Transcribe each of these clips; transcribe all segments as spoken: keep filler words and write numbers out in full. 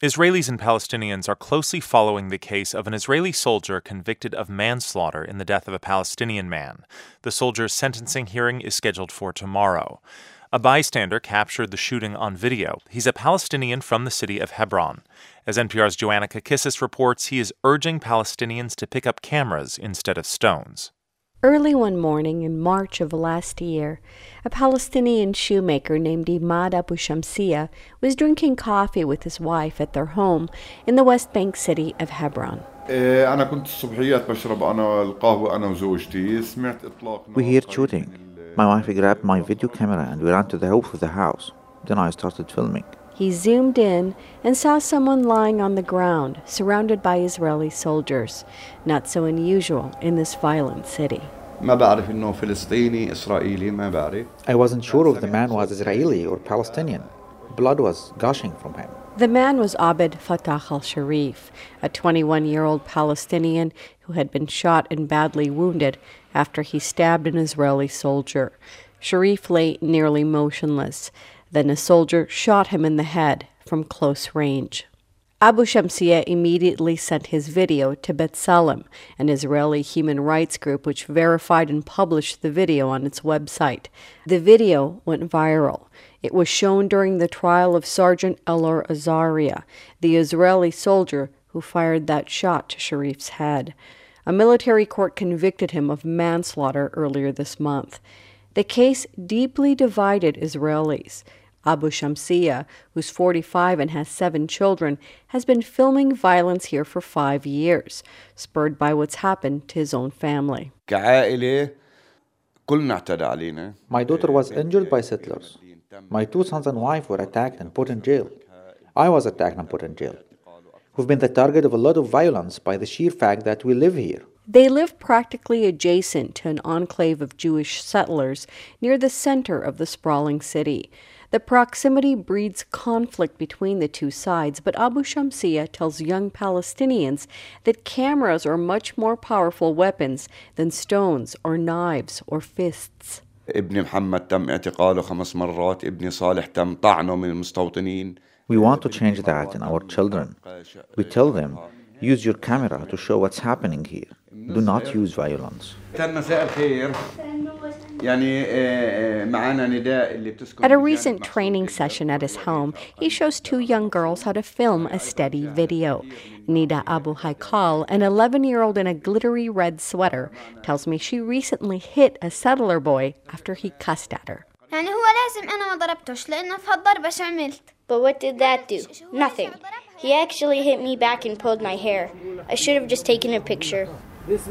Israelis and Palestinians are closely following the case of an Israeli soldier convicted of manslaughter in the death of a Palestinian man. The soldier's sentencing hearing is scheduled for tomorrow. A bystander captured the shooting on video. He's a Palestinian from the city of Hebron. As N P R's Joanna Kakissis reports, he is urging Palestinians to pick up cameras instead of stones. Early one morning in March of last year, a Palestinian shoemaker named Imad Abu Shamsia was drinking coffee with his wife at their home in the West Bank city of Hebron. We heard shooting. My wife grabbed my video camera and we ran to the roof of the house. Then I started filming. He zoomed in and saw someone lying on the ground, surrounded by Israeli soldiers. Not so unusual in this violent city. I wasn't sure if the man was Israeli or Palestinian. Blood was gushing from him. The man was Abed Fattah al-Sharif, a twenty-one-year-old Palestinian who had been shot and badly wounded after he stabbed an Israeli soldier. Sharif lay nearly motionless. Then a soldier shot him in the head from close range. Abu Shamsia immediately sent his video to B'Tselem, an Israeli human rights group which verified and published the video on its website. The video went viral. It was shown during the trial of Sergeant Elor Azaria, the Israeli soldier who fired that shot to Sharif's head. A military court convicted him of manslaughter earlier this month. The case deeply divided Israelis. Abu Shamsia, who's forty-five and has seven children, has been filming violence here for five years, spurred by what's happened to his own family. My daughter was injured by settlers. My two sons and wife were attacked and put in jail. I was attacked and put in jail. We've been the target of a lot of violence by the sheer fact that we live here. They live practically adjacent to an enclave of Jewish settlers near the center of the sprawling city. The proximity breeds conflict between the two sides, but Abu Shamsia tells young Palestinians that cameras are much more powerful weapons than stones or knives or fists. We want to change that in our children. We tell them, use your camera to show what's happening here. Do not use violence. At a recent training session at his home, he shows two young girls how to film a steady video. Nida Abu Haikal, an eleven-year-old in a glittery red sweater, tells me she recently hit a settler boy after he cussed at her. But what did that do? Nothing. He actually hit me back and pulled my hair. I should have just taken a picture. But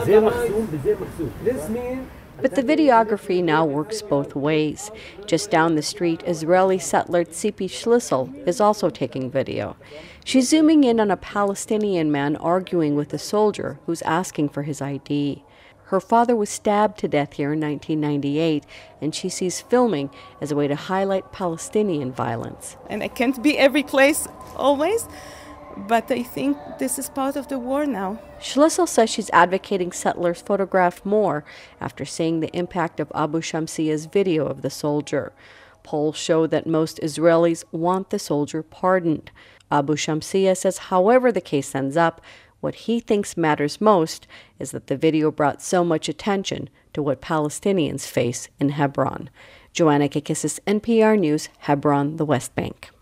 the videography now works both ways. Just down the street, Israeli settler Tzipi Schlissel is also taking video. She's zooming in on a Palestinian man arguing with a soldier who's asking for his I D. Her father was stabbed to death here in nineteen ninety-eight, and she sees filming as a way to highlight Palestinian violence. And I can't be every place always, but I think this is part of the war now. Schlissel says she's advocating settlers photograph more after seeing the impact of Abu Shamsia's video of the soldier. Polls show that most Israelis want the soldier pardoned. Abu Shamsia says however the case ends up, what he thinks matters most is that the video brought so much attention to what Palestinians face in Hebron. Joanna Kakissis, N P R News, Hebron, the West Bank.